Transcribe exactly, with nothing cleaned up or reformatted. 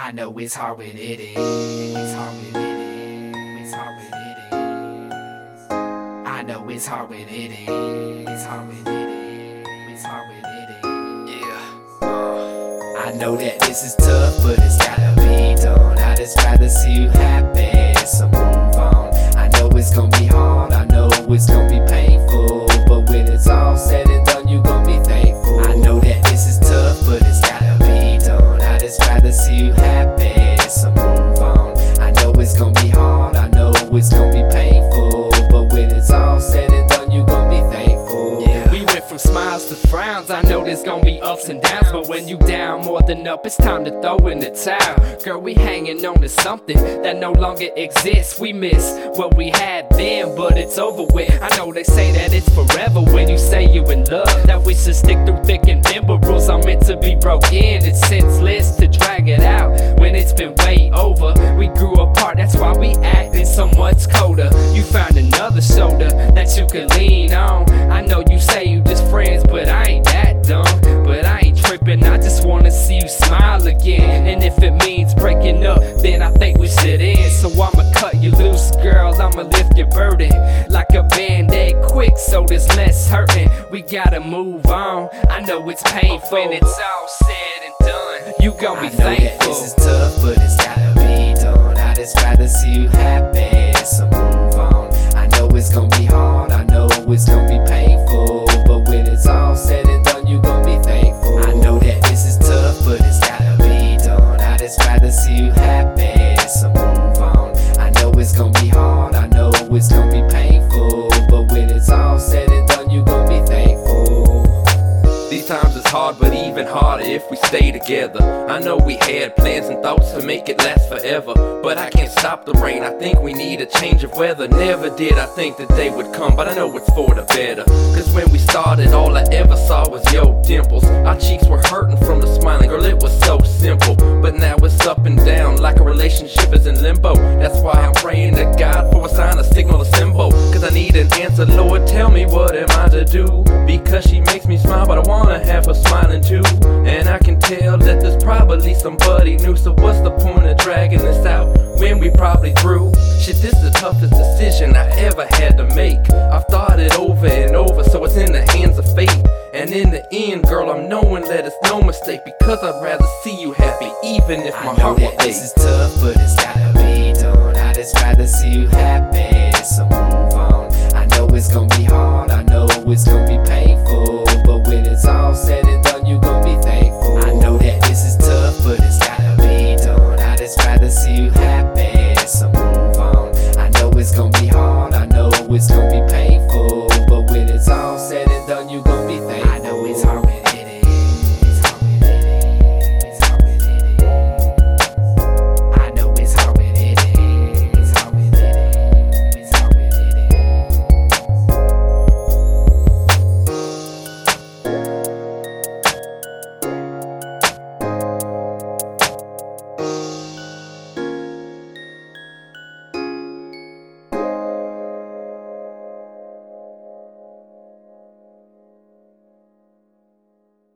I know it's hard when it is. It's hard when it is. It's hard when it is. I know it's hard when it is. It's hard when it is. It's hard when it is. Yeah. Uh, I know that this is tough, but it's gotta be done. I just rather see you happy, so move on. I know it's gonna be hard. I know it's gonna be painful, but when it's all said and done, you gonna be thankful. I know that this is tough, but it's gotta be done. I just rather see you happy, so move on. I know it's gonna be hard. I know it's gonna be painful, but when it's all said and done, you gonna be thankful. Yeah. We went from smiles to frowns. I know there's gonna be ups and downs, but when you down more than up, it's time to throw in the towel. Girl, we hanging on to something that no longer exists. We miss what we had then, but it's over with. I know they say that it's forever when you say you in love, that we should stick through thick and thin, but rules are meant to be broken. It's senseless to drag it out when it's been way over. We grew apart, that's why we acting so much colder. You found another shoulder that you can lean on. I know you say you just friends, but I ain't that dumb. But I ain't tripping, I just wanna see you smile again. And if it means breaking up, then I think we should end. So I'ma cut you loose, girl, I'ma lift your burden like a band-aid quick, so there's less hurting. We gotta move on, I know it's painful. When it's all said and done, you gon' be I know thankful. That this is tough, but it's gotta be done. I just rather see you happy, so move on. I know it's gonna be hard, I know it's gonna be painful, but when it's all said and done, you gon' be thankful. I know that this is tough, but it's gotta be done. I just rather see you happy, so move on. I know it's gonna be hard, I know it's gonna be painful, but when it's all said and done, you gon' be thankful. These times it's hard, but even harder if we stay together. I know we had plans and thoughts to make it last forever, but I can't stop the rain. I think we need a change of weather. Never did I think the day would come, but I know it's for the better. Cause when we started, all I ever saw was your dimples. Our cheeks were hurting from the smiling, girl, it was so simple. But now it's up and down, like a relationship is in limbo. That's why I'm praying to God for a sign, a signal, a symbol. Cause I need an answer, Lord, tell me what am I to do? Because she makes me smile, but I wanna have her smiling too. And I can tell that there's probably somebody new. So what's the point of dragging this out when we probably through? Shit, this is the toughest decision I ever had to make. I've thought it over and over, so it's in the hands of fate. And in the end, girl, I'm knowing that it's no mistake, because I'd rather see you happy, even if my I know heart will that this ache. is tough, but it's gotta be done. I just rather see you happy, so move on. I know it's gonna be hard, I know it's gonna be painful, but when it's all said and done, you gon' be thankful. I know that this is tough, but it's gotta be done. I just rather see you happy, so move on. I know it's gonna be hard, I know it's gonna be painful, but when it's all said and done, you gon' be thankful. I know it's hard.